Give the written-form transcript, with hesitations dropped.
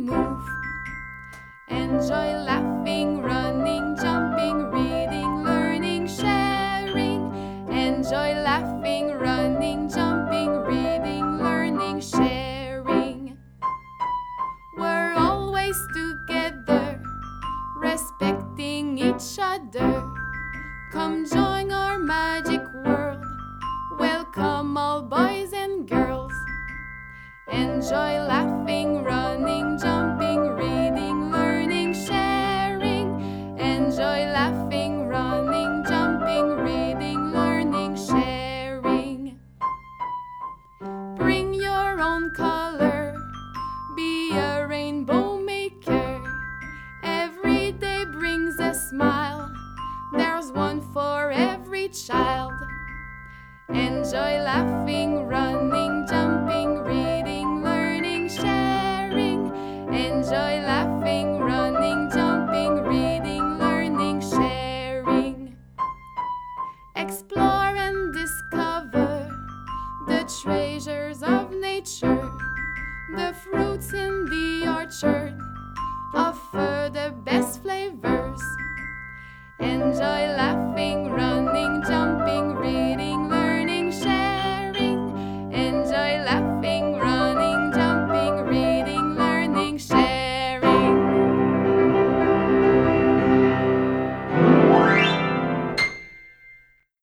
move. Enjoy laughing, running, jumping, reading, learning, sharing. Enjoy laughing, running, jumping, reading, learning, sharing. We're always together, respecting each other. Come join our magic world. Welcome all boys and girls. Enjoy laughing, running, jumping, reading, learning, sharing. Enjoy laughing, running, jumping, reading, learning, sharing. Bring your own color, be a rainbow maker. Every day brings a smile, there's one for every child. Enjoy laughing, running, jumping, reading, learning, sharing. Enjoy laughing, running, jumping, reading, learning, sharing. Explore and discover the treasures of nature. The fruits in the orchard offer the best flavors. Enjoy laughing, running, jumping, reading.